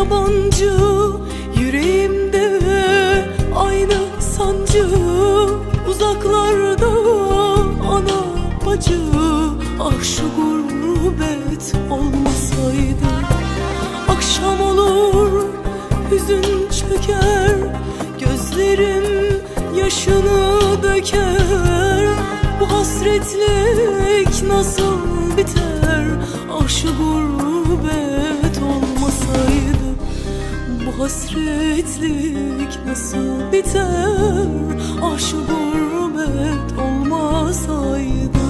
yabancı, yüreğimde aynı sancı. Uzaklarda ana bacı, ah şu gurbet olmasaydı. Akşam olur hüzün çöker, gözlerim yaşını döker. Bu hasretlik nasıl biter, ah şu gurbet olmasaydı. Bu hasretlik nasıl biter, ah şu gurbet olmasaydı.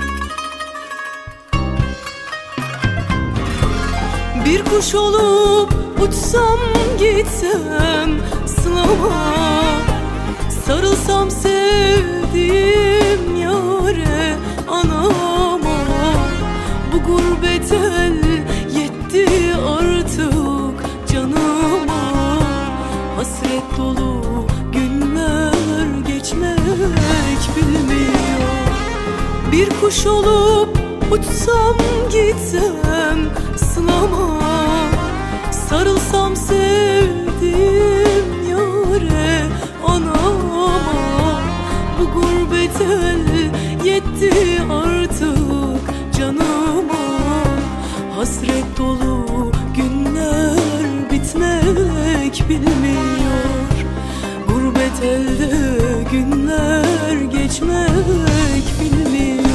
Bir kuş olup uçsam gitsem sınama, sarılsam sevdiğim yâre anama. Bu gurbet el yetti artık canıma, hasret dolu günler geçmek bilmiyor. Bir kuş olup uçsam gitsem sınama, sarılsam sevdiğim yâre anama. Bu gurbet el yetti artık canıma, hasret dolu günler bitmek bilmiyor. Gurbet elde günler geçmek bilmiyor.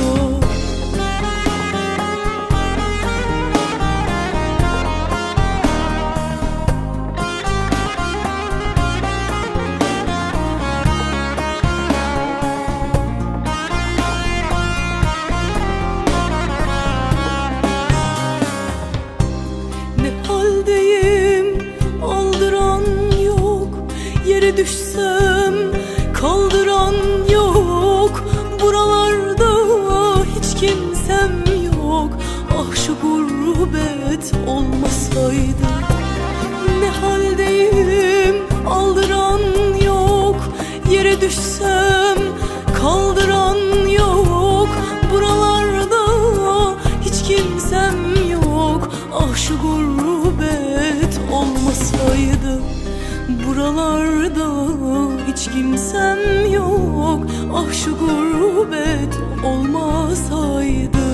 Yere düşsem kaldıran yok, buralarda hiç kimsem yok. Ah şu gurbet olmasaydı. Ne haldeyim aldıran yok, yere düşsem kaldıran yok. Buralarda hiç kimsem yok, ah şu gurbet olmasaydı. Buralarda hiç kimsem yok, ah şu gurbet olmasaydı.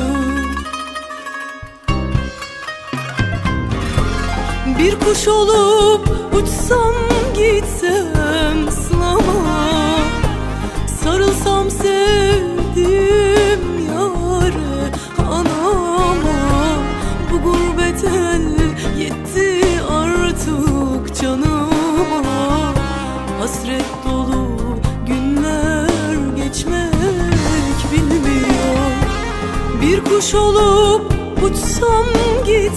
Bir kuş olup uçsam gitsem sınama, sarılsam sevdiğim yâre anama. Bu gurbet el yetti artık canıma, hasret dolu günler geçmek bilmiyor. Bir kuş olup uçsam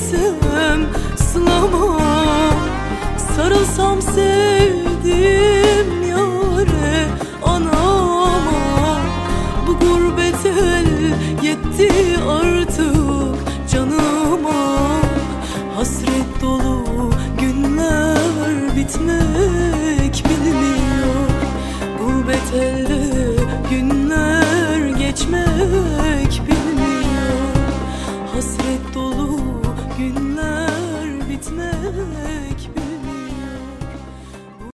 gitsem sınama, sarılsam sevdiğim